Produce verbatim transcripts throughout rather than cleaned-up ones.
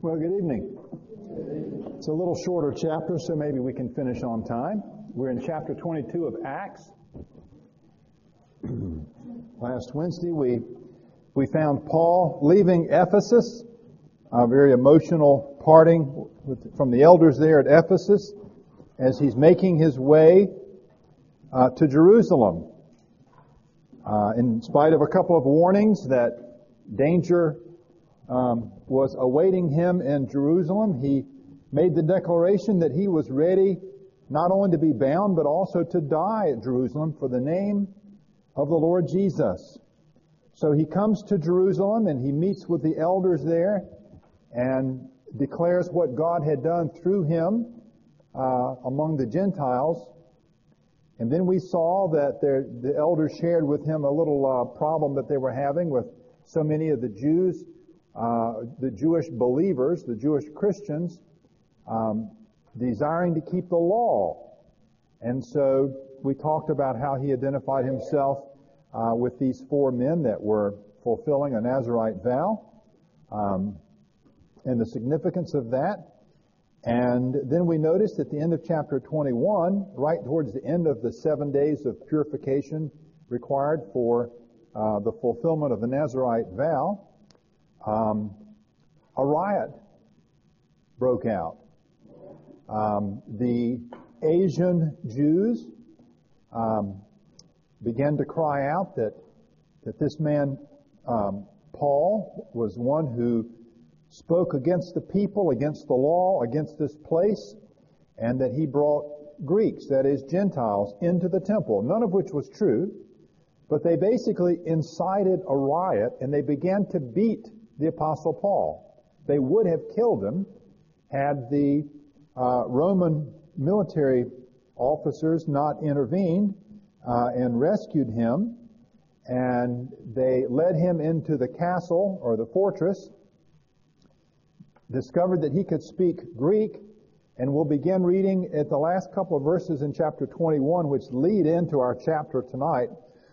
Well, good evening. It's a little shorter chapter, so maybe we can finish on time. We're in chapter twenty-two of Acts. Last Wednesday, we we found Paul leaving Ephesus, a very emotional parting with, from the elders there at Ephesus, as he's making his way uh, to Jerusalem. Uh, in spite of a couple of warnings that danger um, was awaiting him in Jerusalem, he made the declaration that he was ready not only to be bound, but also to die at Jerusalem for the name of the Lord Jesus. So he comes to Jerusalem and he meets with the elders there and declares what God had done through him uh, among the Gentiles. And then we saw that there, the elders shared with him a little uh, problem that they were having with so many of the Jews, uh, the Jewish believers, the Jewish Christians, um, desiring to keep the law. And so we talked about how he identified himself uh, with these four men that were fulfilling a Nazirite vow, um, and the significance of that. And then we noticed at the end of chapter twenty-one, right towards the end of the seven days of purification required for uh, the fulfillment of the Nazirite vow, um, a riot broke out. Um, the Asian Jews um, began to cry out that that this man um, Paul was one who spoke against the people, against the law, against this place, and that he brought Greeks, that is Gentiles, into the temple, none of which was true, but they basically incited a riot and they began to beat the Apostle Paul. They would have killed him had the uh, Roman military officers not intervened uh, and rescued him, and they led him into the castle or the fortress, discovered that he could speak Greek, and we'll begin reading at the last couple of verses in chapter twenty-one, which lead into our chapter tonight.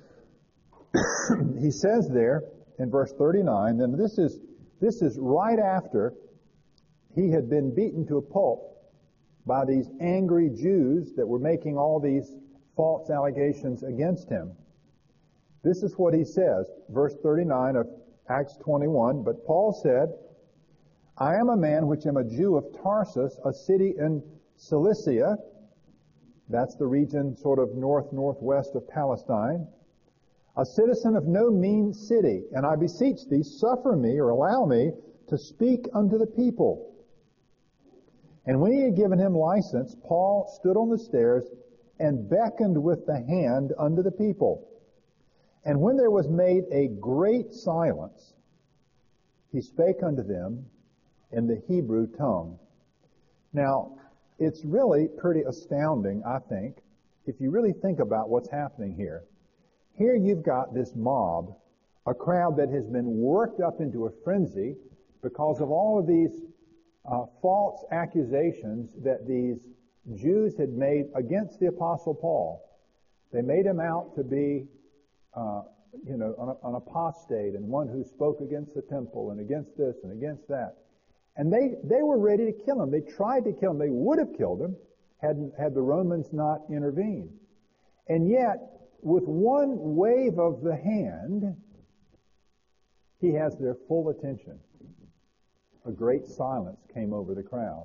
He says there in verse thirty-nine, and this is this is right after he had been beaten to a pulp by these angry Jews that were making all these false allegations against him. This is what he says, verse thirty-nine of Acts twenty-one, "But Paul said, I am a man which am a Jew of Tarsus, a city in Cilicia," that's the region sort of north-northwest of Palestine, "a citizen of no mean city, and I beseech thee, suffer me or allow me to speak unto the people." And when he had given him license, Paul stood on the stairs and beckoned with the hand unto the people. And when there was made a great silence, he spake unto them in the Hebrew tongue. Now, it's really pretty astounding, I think, if you really think about what's happening here. Here you've got this mob, a crowd that has been worked up into a frenzy because of all of these uh, false accusations that these Jews had made against the Apostle Paul. They made him out to be, uh, you know, an, an apostate and one who spoke against the temple and against this and against that. And they, they were ready to kill him. They tried to kill him. They would have killed him had, had the Romans not intervened. And yet, with one wave of the hand, he has their full attention. A great silence came over the crowd.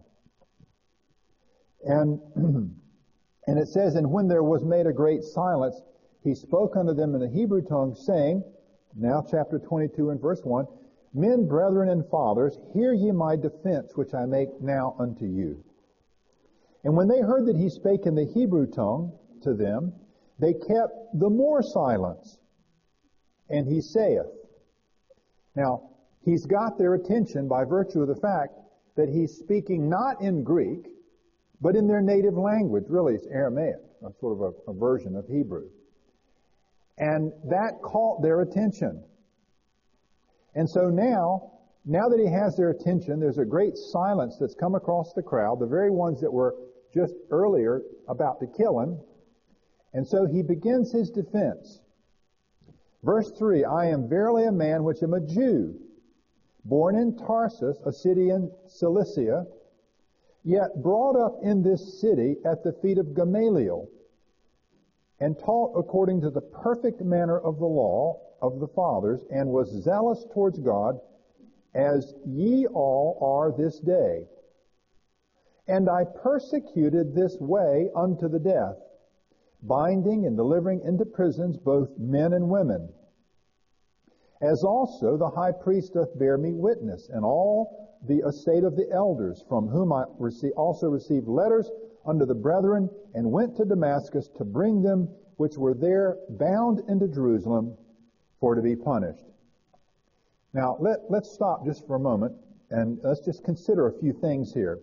And, and it says, "And when there was made a great silence, he spoke unto them in the Hebrew tongue, saying," now chapter twenty-two and verse one, "Men, brethren, and fathers, hear ye my defense, which I make now unto you." And when they heard that he spake in the Hebrew tongue to them, they kept the more silence. And he saith. Now, he's got their attention by virtue of the fact that he's speaking not in Greek, but in their native language. Really, it's Aramaic, a sort of a, a version of Hebrew. And that caught their attention. And so now, now that he has their attention, there's a great silence that's come across the crowd, the very ones that were just earlier about to kill him. And so he begins his defense. Verse three, "I am verily a man which am a Jew, born in Tarsus, a city in Cilicia, yet brought up in this city at the feet of Gamaliel, and taught according to the perfect manner of the law of the fathers, and was zealous towards God, as ye all are this day. And I persecuted this way unto the death, binding and delivering into prisons both men and women. As also the high priest doth bear me witness, and all the estate of the elders, from whom I rece- also received letters unto the brethren, and went to Damascus to bring them which were there bound into Jerusalem for to be punished. Now, let, let's stop just for a moment, and let's just consider a few things here.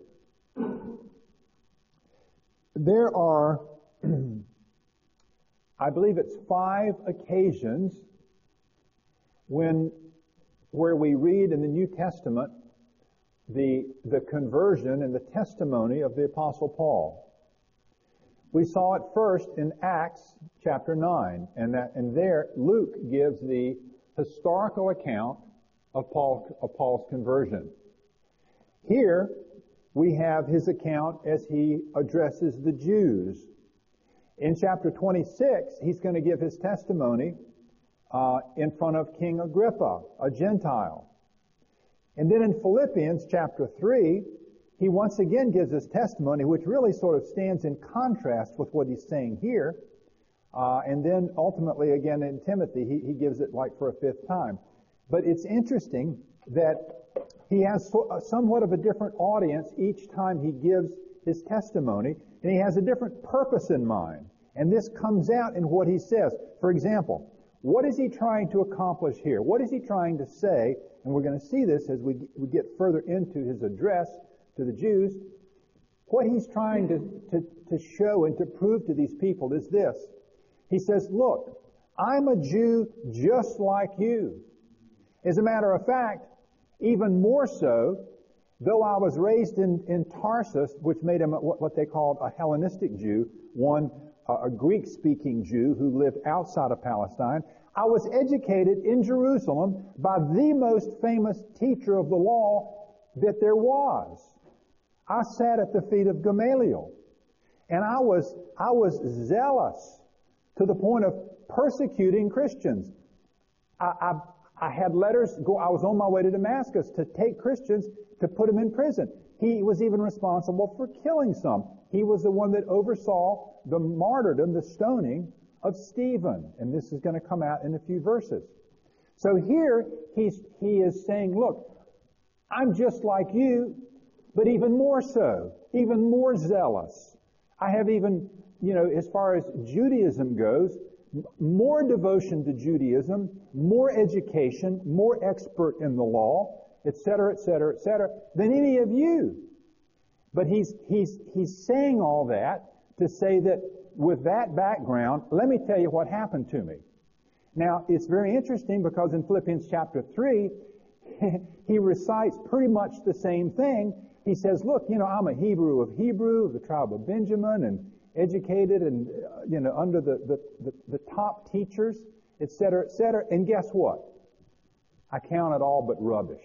There are, I believe it's five occasions when, where we read in the New Testament the, the conversion and the testimony of the Apostle Paul. We saw it first in Acts chapter nine, and that, and there Luke gives the historical account of, Paul, of Paul's conversion. Here we have his account as he addresses the Jews. In chapter twenty-six, he's going to give his testimony uh, in front of King Agrippa, a Gentile. And then in Philippians chapter three, he once again gives his testimony, which really sort of stands in contrast with what he's saying here. Uh, and then ultimately again in Timothy, he, he gives it like for a fifth time. But it's interesting that he has so, uh, somewhat of a different audience each time he gives his testimony, and he has a different purpose in mind. And this comes out in what he says. For example, what is he trying to accomplish here? What is he trying to say? And we're going to see this as we, we get further into his address to the Jews. What he's trying to, to, to show and to prove to these people is this. He says, look, I'm a Jew just like you. As a matter of fact, even more so, though I was raised in, in Tarsus, which made him what, what they called a Hellenistic Jew, one uh, a Greek-speaking Jew who lived outside of Palestine, I was educated in Jerusalem by the most famous teacher of the law that there was. I sat at the feet of Gamaliel, and I was I was zealous to the point of persecuting Christians. I, I I had letters go, I was on my way to Damascus to take Christians to put them in prison. He was even responsible for killing some. He was the one that oversaw the martyrdom, the stoning of Stephen. And this is going to come out in a few verses. So here, he's, he is saying, look, I'm just like you, but even more so, even more zealous. I have even, you know, as far as Judaism goes, more devotion to Judaism, more education, more expert in the law, et cetera, et cetera, et cetera, than any of you. But he's, he's, he's saying all that to say that with that background, let me tell you what happened to me. Now, it's very interesting because in Philippians chapter three, he recites pretty much the same thing. He says, look, you know, I'm a Hebrew of Hebrew, of the tribe of Benjamin, and educated and, uh, you know, under the, the, the, the top teachers, et cetera, et cetera. And guess what? I count it all but rubbish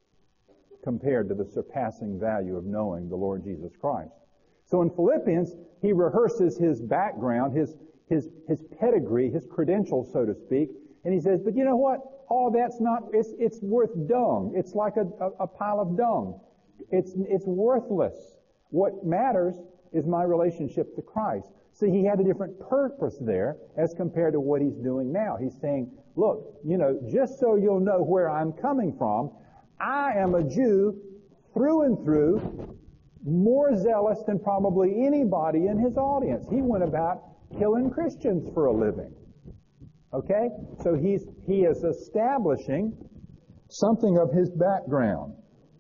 compared to the surpassing value of knowing the Lord Jesus Christ. So in Philippians, he rehearses his background, his, his, his pedigree, his credentials, so to speak, and he says, but you know what? All that's not, it's, it's worth dung. It's like a, a, a pile of dung. It's, it's worthless. What matters is my relationship to Christ. See, he had a different purpose there as compared to what he's doing now. He's saying, look, you know, just so you'll know where I'm coming from, I am a Jew through and through, more zealous than probably anybody in his audience. He went about killing Christians for a living. Okay? So he's, he is establishing something of his background.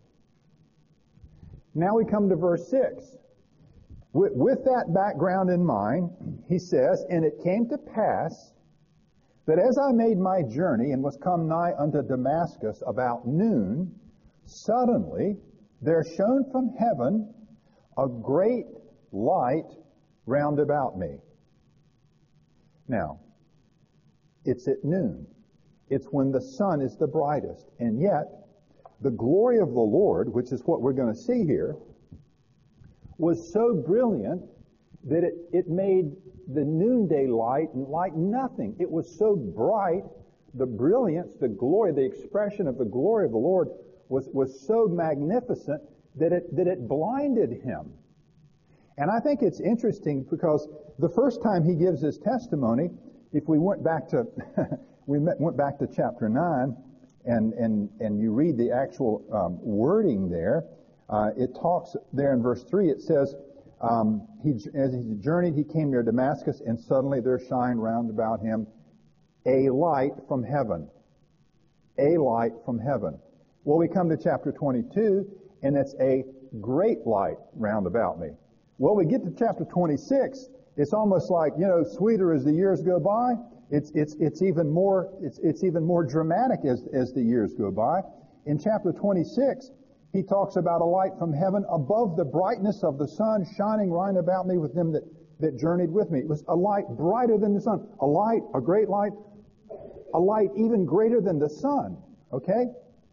Now we come to verse six. With, with that background in mind, he says, and it came to pass that as I made my journey and was come nigh unto Damascus about noon, suddenly there shone from heaven a great light round about me. Now, it's at noon. It's when the sun is the brightest. And yet, the glory of the Lord, which is what we're going to see here, was so brilliant that it, it made the noonday light like nothing. It was so bright, the brilliance, the glory, the expression of the glory of the Lord was, was so magnificent that it, that it blinded him. And I think it's interesting because the first time he gives his testimony, if we went back to, we went back to chapter nine, and, and, and you read the actual um, wording there, uh, it talks there in verse three, it says, um, he, as he journeyed, he came near Damascus, and suddenly there shined round about him a light from heaven. A light from heaven. Well, we come to chapter twenty-two, and it's a great light round about me. Well, we get to chapter twenty-six, it's almost like, you know, sweeter as the years go by. It's, it's, it's even more, it's, it's even more dramatic as, as the years go by. In chapter twenty-six, he talks about a light from heaven above the brightness of the sun shining round about me with them that, that journeyed with me. It was a light brighter than the sun. A light, a great light, a light even greater than the sun. Okay?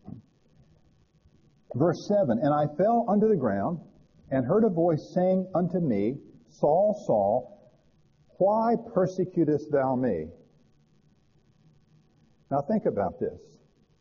Verse seven, and I fell unto the ground and heard a voice saying unto me, Saul, Saul, why persecutest thou me? Now think about this.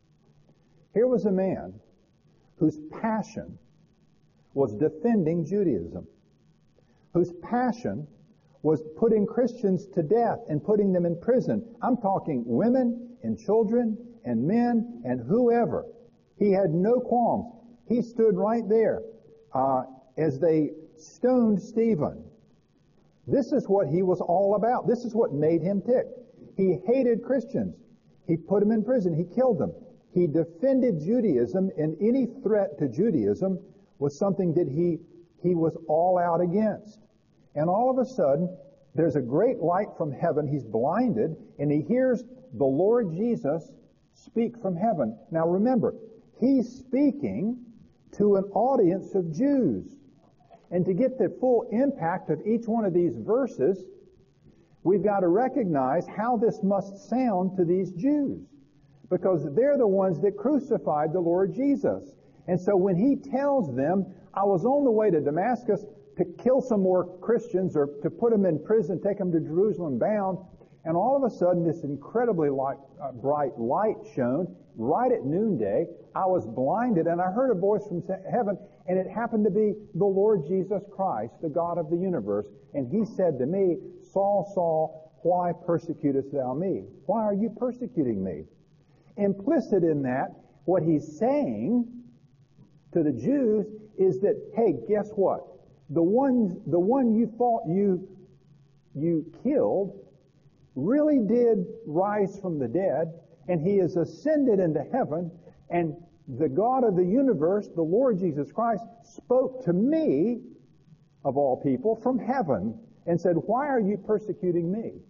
Here was a man whose passion was defending Judaism, whose passion was putting Christians to death and putting them in prison. I'm talking women and children and men and whoever. He had no qualms. He stood right there uh, as they stoned Stephen. This is what he was all about. This is what made him tick. He hated Christians. He put them in prison. He killed them. He defended Judaism, and any threat to Judaism was something that he, he was all out against. And all of a sudden, there's a great light from heaven. He's blinded, and he hears the Lord Jesus speak from heaven. Now remember, he's speaking to an audience of Jews. And to get the full impact of each one of these verses, we've got to recognize how this must sound to these Jews. Because they're the ones that crucified the Lord Jesus. And so when he tells them, I was on the way to Damascus to kill some more Christians or to put them in prison, take them to Jerusalem bound, and all of a sudden this incredibly light, uh, bright light shone right at noonday. I was blinded and I heard a voice from heaven, and it happened to be the Lord Jesus Christ, the God of the universe. And he said to me, Saul, Saul, why persecutest thou me? Why are you persecuting me? Implicit in that, what he's saying to the Jews is that, hey, guess what? The one, the one you thought you, you killed really did rise from the dead, and he has ascended into heaven, and the God of the universe, the Lord Jesus Christ, spoke to me, of all people, from heaven, and said, why are you persecuting me?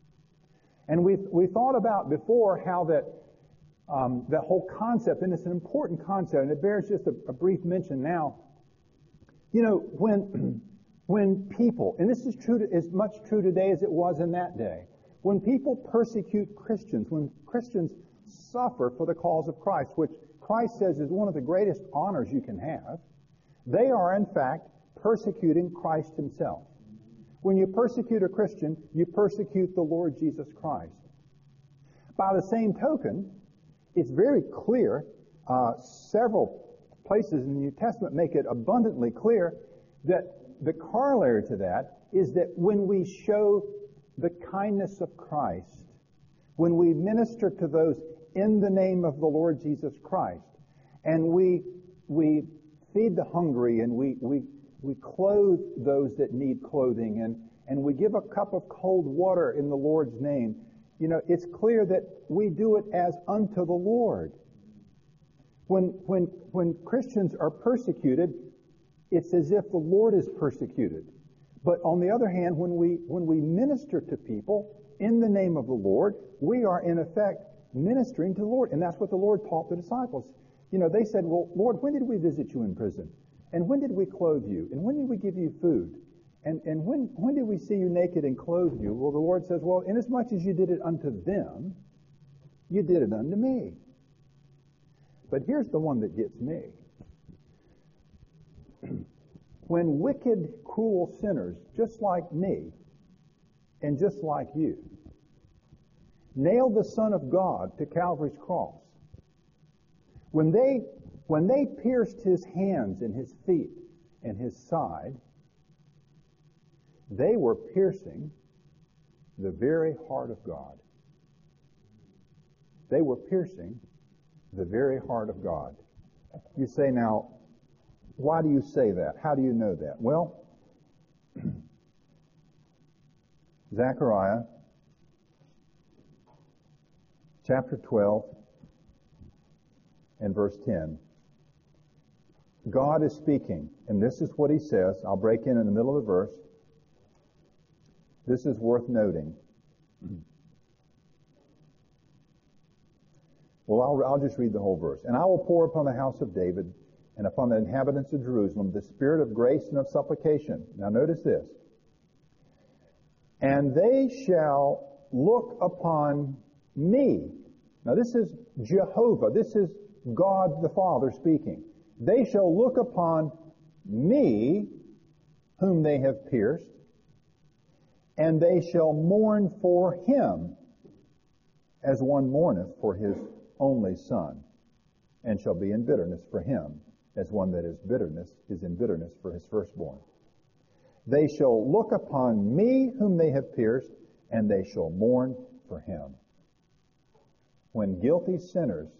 And we we thought about before how that um, that whole concept, and it's an important concept, and it bears just a, a brief mention now. You know, when when people, and this is true to, as much true today as it was in that day, when people persecute Christians, when Christians suffer for the cause of Christ, which Christ says is one of the greatest honors you can have, they are in fact persecuting Christ himself. When you persecute a Christian, you persecute the Lord Jesus Christ. By the same token, it's very clear, uh, several places in the New Testament make it abundantly clear that the corollary to that is that when we show the kindness of Christ, when we minister to those in the name of the Lord Jesus Christ, and we we feed the hungry, and we we we clothe those that need clothing, and and we give a cup of cold water in the Lord's name, you know, it's clear that we do it as unto the Lord. When when when Christians are persecuted, it's as if the Lord is persecuted. But on the other hand, when we when we minister to people in the name of the Lord, we are in effect ministering to the Lord. And that's what the Lord taught the disciples. You know, they said, well, Lord, when did we visit you in prison? And when did we clothe you? And when did we give you food? And and when when did we see you naked and clothe you? Well, the Lord says, well, inasmuch as you did it unto them, you did it unto me. But here's the one that gets me. When wicked, cruel sinners, just like me, and just like you, nailed the Son of God to Calvary's cross, when they, when they pierced his hands and his feet and his side, they were piercing the very heart of God. They were piercing the very heart of God. You say, now, why do you say that? How do you know that? Well, Zechariah chapter twelve and verse ten. God is speaking, and this is what he says. I'll break in in the middle of the verse. This is worth noting. Well, I'll, I'll just read the whole verse. And I will pour upon the house of David and upon the inhabitants of Jerusalem the spirit of grace and of supplication. Now notice this. And they shall look upon me. Now this is Jehovah. This is God the Father speaking. They shall look upon me, whom they have pierced, and they shall mourn for him as one mourneth for his only son, and shall be in bitterness for him as one that is bitterness is in bitterness for his firstborn. They shall look upon me whom they have pierced, and they shall mourn for him. When guilty sinners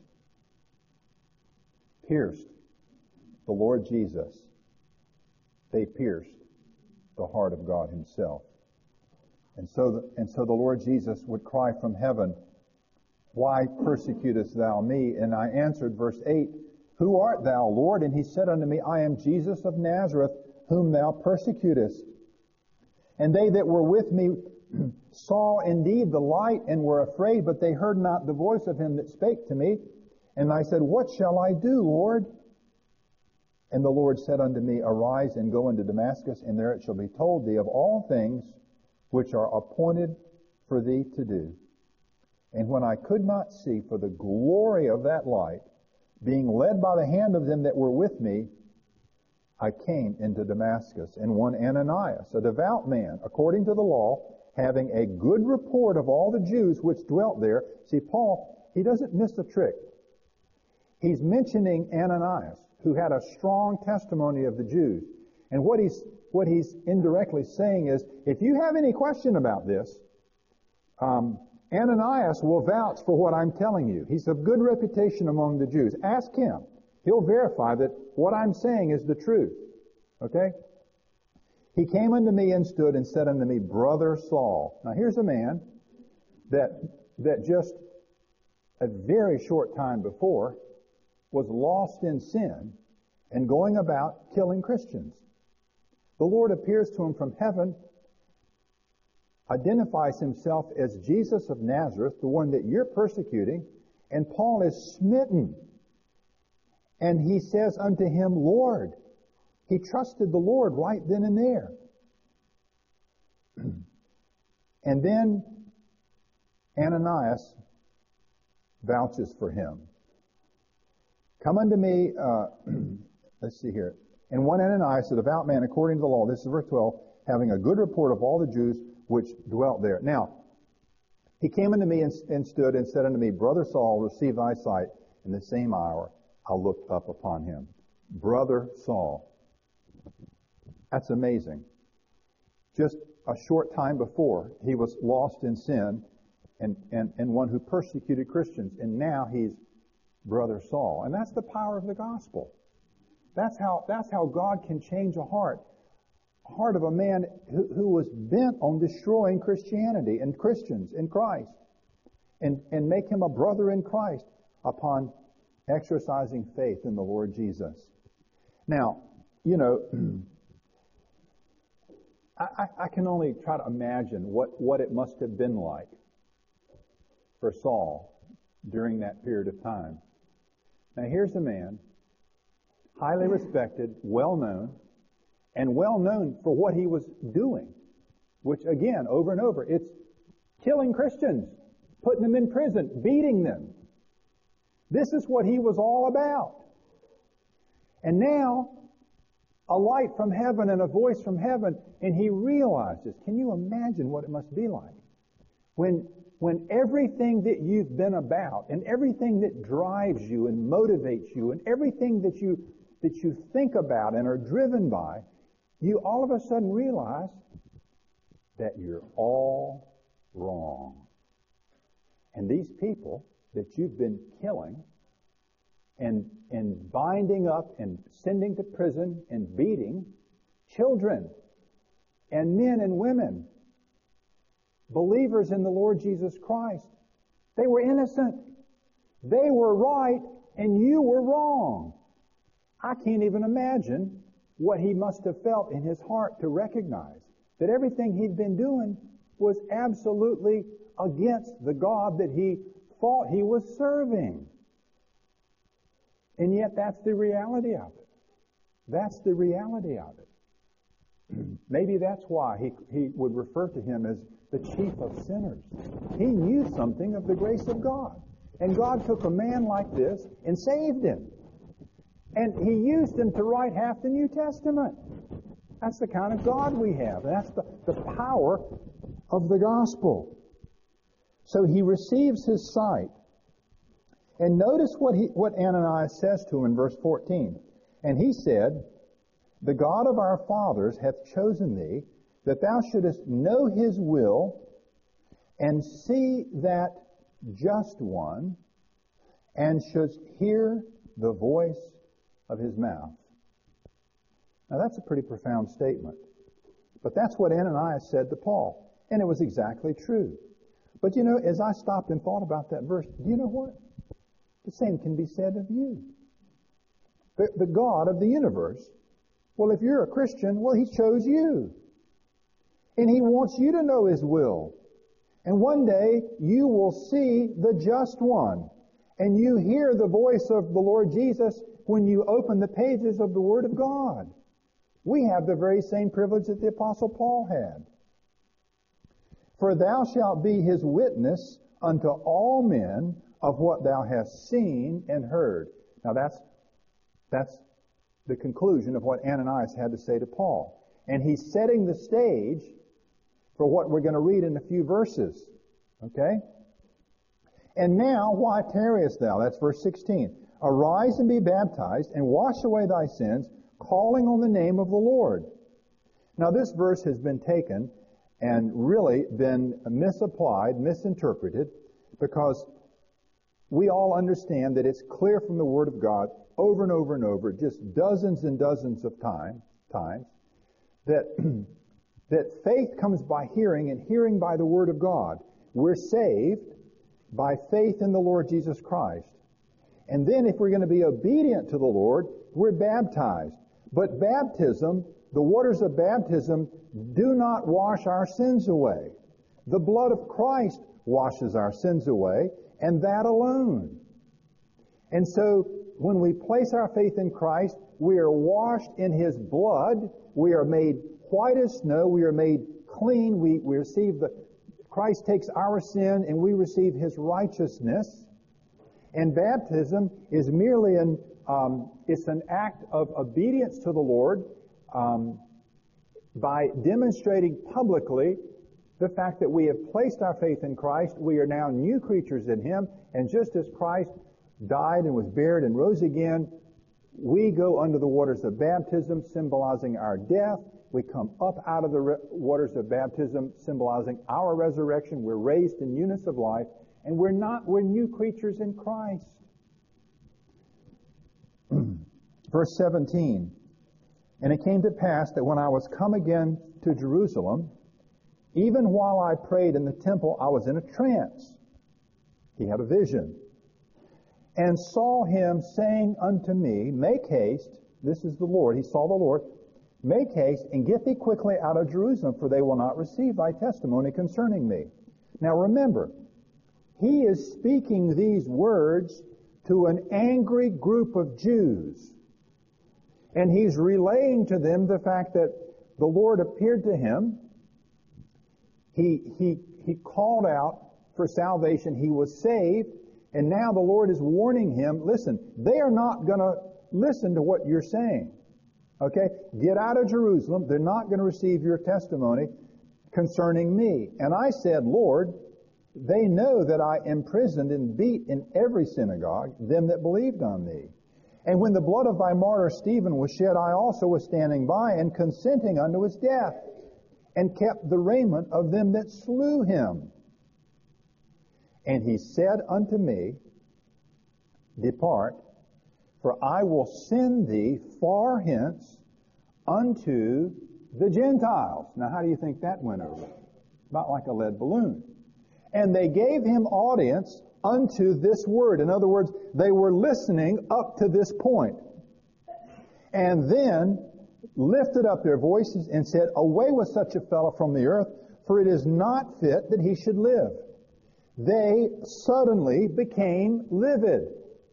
pierced the Lord Jesus, they pierced the heart of God himself. And so, the, and so the Lord Jesus would cry from heaven, why persecutest thou me? And I answered, verse eight, who art thou, Lord? And he said unto me, I am Jesus of Nazareth, whom thou persecutest. And they that were with me saw indeed the light and were afraid, but they heard not the voice of him that spake to me. And I said, what shall I do, Lord? And the Lord said unto me, arise and go into Damascus, and there it shall be told thee of all things which are appointed for thee to do. And when I could not see for the glory of that light, being led by the hand of them that were with me, I came into Damascus, and one Ananias, a devout man, according to the law, having a good report of all the Jews which dwelt there. See, Paul, he doesn't miss a trick. He's mentioning Ananias, who had a strong testimony of the Jews. And what he's, what he's indirectly saying is, if you have any question about this, um, Ananias will vouch for what I'm telling you. He's of good reputation among the Jews. Ask him. He'll verify that what I'm saying is the truth. Okay? He came unto me and stood and said unto me, Brother Saul. Now here's a man that, that just a very short time before was lost in sin and going about killing Christians. The Lord appears to him from heaven, identifies himself as Jesus of Nazareth, the one that you're persecuting, and Paul is smitten. And he says unto him, Lord. He trusted the Lord right then and there. And then Ananias vouches for him. Come unto me, uh, let's see here. And one Ananias, a devout man according to the law, this is verse twelve, having a good report of all the Jews which dwelt there. Now, he came unto me and, and stood and said unto me, Brother Saul, receive thy sight. In the same hour I looked up upon him. Brother Saul. That's amazing. Just a short time before, he was lost in sin and, and, and one who persecuted Christians. And now he's Brother Saul. And that's the power of the gospel. That's how, that's how God can change a heart. A heart of a man who, who was bent on destroying Christianity and Christians in Christ. And, and make him a brother in Christ upon exercising faith in the Lord Jesus. Now, you know, I, I can only try to imagine what, what it must have been like for Saul during that period of time. Now here's a man, highly respected, well known, and well known for what he was doing, which again, over and over, it's killing Christians, putting them in prison, beating them. This is what he was all about. And now, a light from heaven and a voice from heaven, and he realizes, can you imagine what it must be like? When, when everything that you've been about, and everything that drives you and motivates you, and everything that you, that you think about and are driven by, you all of a sudden realize that you're all wrong. And these people that you've been killing and, and binding up and sending to prison and beating, children and men and women, believers in the Lord Jesus Christ, they were innocent. They were right and you were wrong. I can't even imagine what he must have felt in his heart to recognize that everything he'd been doing was absolutely against the God that he thought he was serving. And yet that's the reality of it. That's the reality of it. Maybe that's why he, he would refer to him as the chief of sinners. He knew something of the grace of God. And God took a man like this and saved him. And he used him to write half the New Testament. That's the kind of God we have. That's the, the power of the gospel. So he receives his sight. And notice what he, what Ananias says to him in verse fourteen. And he said, the God of our fathers hath chosen thee, that thou shouldest know his will, and see that just one, and shouldst hear the voice of his mouth. Now that's a pretty profound statement. But that's what Ananias said to Paul. And it was exactly true. But you know, as I stopped and thought about that verse, do you know what? The same can be said of you. The, the God of the universe, well, if you're a Christian, well, he chose you. And he wants you to know his will. And one day, you will see the just one. And you hear the voice of the Lord Jesus when you open the pages of the Word of God. We have the very same privilege that the Apostle Paul had. For thou shalt be his witness unto all men of what thou hast seen and heard. Now that's, that's the conclusion of what Ananias had to say to Paul. And he's setting the stage for what we're going to read in a few verses. Okay? And now, why tarriest thou? That's verse sixteen. Arise and be baptized, and wash away thy sins, calling on the name of the Lord. Now this verse has been taken and really been misapplied, misinterpreted, because we all understand that it's clear from the Word of God over and over and over, just dozens and dozens of time, times, that, that faith comes by hearing and hearing by the Word of God. We're saved by faith in the Lord Jesus Christ. And then if we're going to be obedient to the Lord, we're baptized. But baptism, the waters of baptism, do not wash our sins away. The blood of Christ washes our sins away, and that alone. And so, when we place our faith in Christ, we are washed in his blood. We are made white as snow. We are made clean. We, we receive the, Christ takes our sin and we receive his righteousness. And baptism is merely an, um, it's an act of obedience to the Lord, um, by demonstrating publicly the fact that we have placed our faith in Christ. We are now new creatures in him. And just as Christ died and was buried and rose again, we go under the waters of baptism, symbolizing our death. We come up out of the re- waters of baptism, symbolizing our resurrection. We're raised in newness of life, and we're not, we're new creatures in Christ. Verse seventeen, and it came to pass that when I was come again to Jerusalem, even while I prayed in the temple, I was in a trance. He had a vision. And saw him saying unto me, make haste, this is the Lord, he saw the Lord, make haste and get thee quickly out of Jerusalem, for they will not receive thy testimony concerning me. Now remember, he is speaking these words to an angry group of Jews. And he's relaying to them the fact that the Lord appeared to him. He, he, he called out for salvation. He was saved. And now the Lord is warning him, listen, they are not going to listen to what you're saying. Okay? Get out of Jerusalem. They're not going to receive your testimony concerning me. And I said, Lord, they know that I imprisoned and beat in every synagogue them that believed on thee. And when the blood of thy martyr Stephen was shed, I also was standing by and consenting unto his death, and kept the raiment of them that slew him. And he said unto me, Depart, for I will send thee far hence unto the Gentiles. Now how do you think that went over? About like a lead balloon. And they gave him audience unto this word. In other words, they were listening up to this point. And then lifted up their voices and said, Away with such a fellow from the earth, for it is not fit that he should live. They suddenly became livid.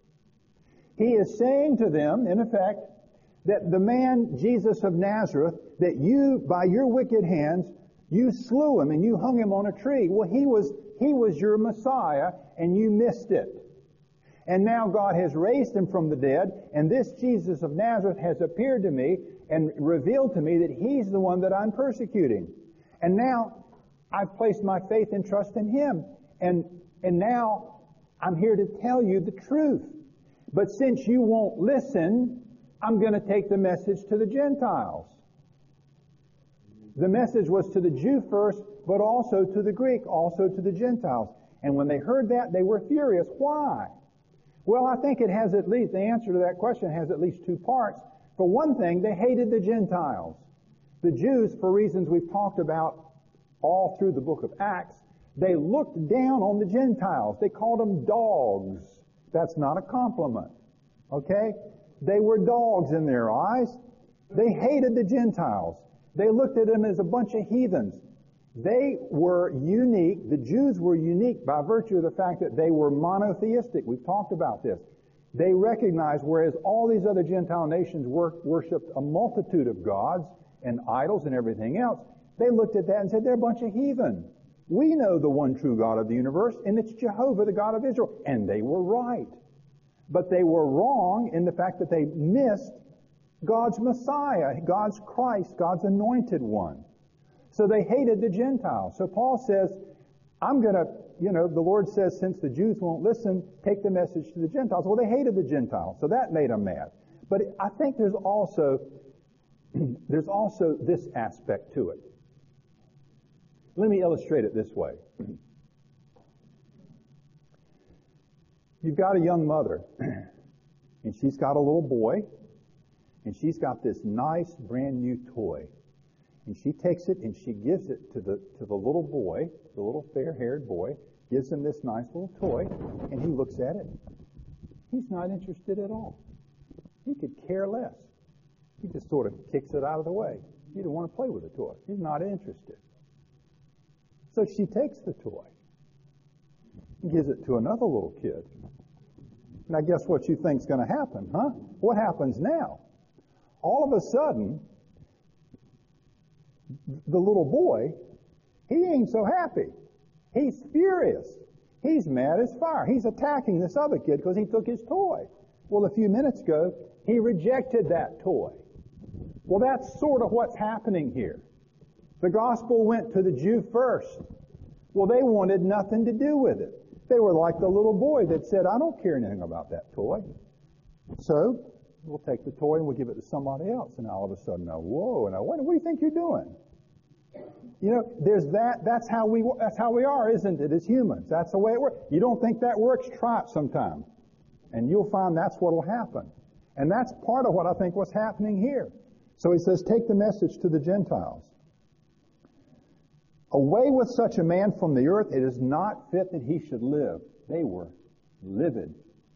He is saying to them, in effect, that the man Jesus of Nazareth, that you, by your wicked hands, you slew him and you hung him on a tree. Well, he was, he was your Messiah and you missed it. And now God has raised him from the dead, and this Jesus of Nazareth has appeared to me and revealed to me that he's the one that I'm persecuting. And now I've placed my faith and trust in him. And, and now I'm here to tell you the truth. But since you won't listen, I'm going to take the message to the Gentiles. The message was to the Jew first, but also to the Greek, also to the Gentiles. And when they heard that, they were furious. Why? Well, I think it has at least, the answer to that question has at least two parts. For one thing, they hated the Gentiles. The Jews, for reasons we've talked about all through the book of Acts, they looked down on the Gentiles. They called them dogs. That's not a compliment. Okay? They were dogs in their eyes. They hated the Gentiles. They looked at them as a bunch of heathens. They were unique. The Jews were unique by virtue of the fact that they were monotheistic. We've talked about this. They recognized, whereas all these other Gentile nations wor- worshipped a multitude of gods and idols and everything else, they looked at that and said, they're a bunch of heathen. We know the one true God of the universe, and it's Jehovah, the God of Israel. And they were right. But they were wrong in the fact that they missed God's Messiah, God's Christ, God's anointed one. So they hated the Gentiles. So Paul says, I'm going to, you know, the Lord says, since the Jews won't listen, take the message to the Gentiles. Well, they hated the Gentiles, so that made them mad. But I think there's also, there's also this aspect to it. Let me illustrate it this way. You've got a young mother, and she's got a little boy, and she's got this nice brand new toy. And she takes it and she gives it to the to the little boy, the little fair-haired boy, gives him this nice little toy, and he looks at it. He's not interested at all. He could care less. He just sort of kicks it out of the way. He doesn't want to play with the toy. He's not interested. So she takes the toy and gives it to another little kid. Now guess what you think's going to happen, huh? What happens now? All of a sudden, the little boy, he ain't so happy. He's furious. He's mad as fire. He's attacking this other kid because he took his toy. Well, a few minutes ago, he rejected that toy. Well, that's sort of what's happening here. The gospel went to the Jew first. Well, they wanted nothing to do with it. They were like the little boy that said, I don't care anything about that toy. So, we'll take the toy and we'll give it to somebody else. And all of a sudden, now, whoa, now what, what do you think you're doing? You know, there's that, that's how we, that's how we are, isn't it, as humans? That's the way it works. You don't think that works? Try it sometime. And you'll find that's what'll happen. And that's part of what I think was happening here. So he says, take the message to the Gentiles. Away with such a man from the earth, it is not fit that he should live. They were livid.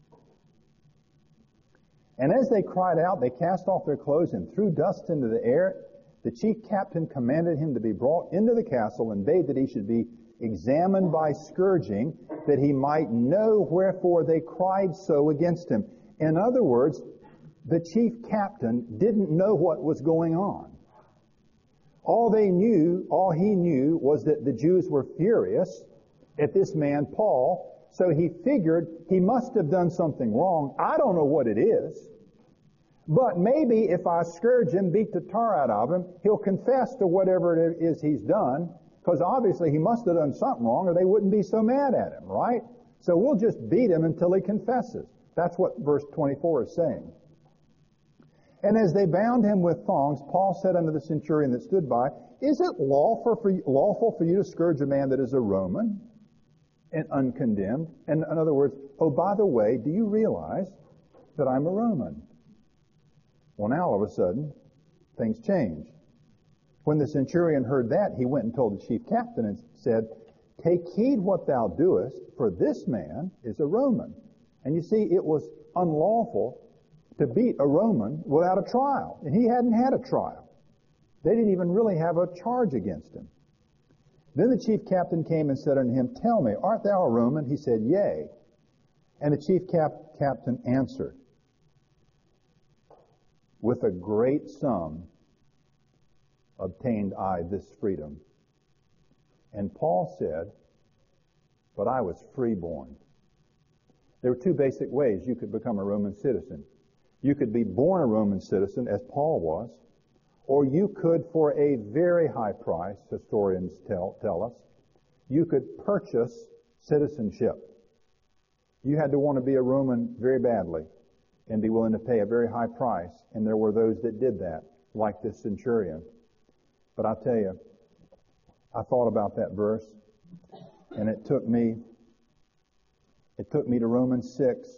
And as they cried out, they cast off their clothes and threw dust into the air. The chief captain commanded him to be brought into the castle and bade that he should be examined by scourging, that he might know wherefore they cried so against him. In other words, the chief captain didn't know what was going on. All they knew, all he knew was that the Jews were furious at this man, Paul, So he figured he must have done something wrong. I don't know what it is. But maybe if I scourge him, beat the tar out of him, he'll confess to whatever it is he's done, because obviously he must have done something wrong or they wouldn't be so mad at him, right? So we'll just beat him until he confesses. That's what verse twenty-four is saying. And as they bound him with thongs, Paul said unto the centurion that stood by, Is it lawful for you, lawful for you to scourge a man that is a Roman and uncondemned? And in other words, oh, by the way, do you realize that I'm a Roman? Well, now all of a sudden, things changed. When the centurion heard that, he went and told the chief captain and said, Take heed what thou doest, for this man is a Roman. And you see, it was unlawful to beat a Roman without a trial. And he hadn't had a trial. They didn't even really have a charge against him. Then the chief captain came and said unto him, Tell me, art thou a Roman? He said, Yea. And the chief cap- captain answered, With a great sum obtained I this freedom. And Paul said, But I was freeborn. There were two basic ways you could become a Roman citizen. You could be born a Roman citizen, as Paul was, or you could, for a very high price, historians tell, tell us, you could purchase citizenship. You had to want to be a Roman very badly and be willing to pay a very high price, and there were those that did that, like this centurion. But I'll tell you, I thought about that verse, and it took me, it took me to Romans six,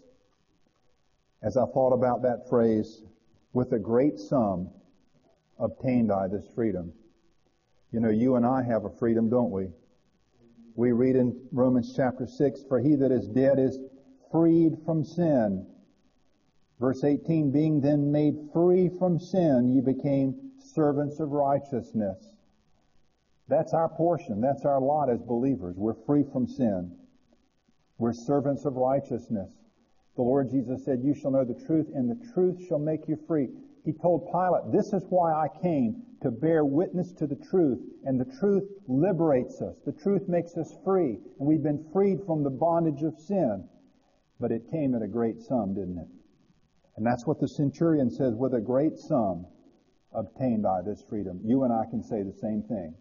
as I thought about that phrase, with a great sum obtained I this freedom. You know, you and I have a freedom, don't we? We read in Romans chapter six, For he that is dead is freed from sin. Verse eighteen, Being then made free from sin, ye became servants of righteousness. That's our portion. That's our lot as believers. We're free from sin. We're servants of righteousness. The Lord Jesus said, You shall know the truth, and the truth shall make you free. He told Pilate, This is why I came, to bear witness to the truth. And the truth liberates us. The truth makes us free. And we've been freed from the bondage of sin. But it came at a great sum, didn't it? And that's what the centurion says, With a great sum obtained I this freedom. You and I can say the same thing.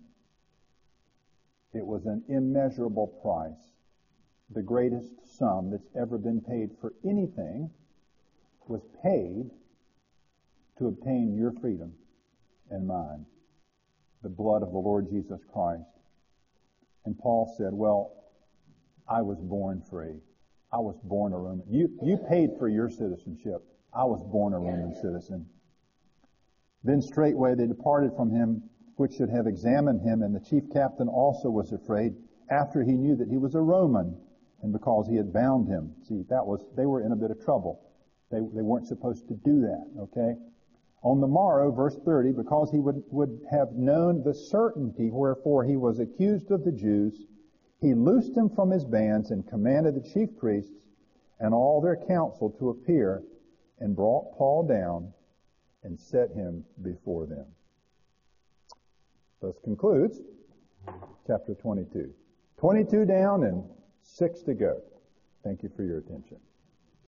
It was an immeasurable price. The greatest sum that's ever been paid for anything was paid to obtain your freedom and mine. The blood of the Lord Jesus Christ. And Paul said, well, I was born free. I was born a Roman. You, you paid for your citizenship. I was born a Roman citizen. Then straightway they departed from him, which should have examined him, and the chief captain also was afraid, after he knew that he was a Roman, and because he had bound him. See, that was, they were in a bit of trouble. They, they weren't supposed to do that, okay? On the morrow, verse thirty, because he would, would have known the certainty wherefore he was accused of the Jews, he loosed him from his bands and commanded the chief priests and all their council to appear, and brought Paul down and set him before them. Thus concludes chapter twenty-two. twenty-two down and six to go. Thank you for your attention.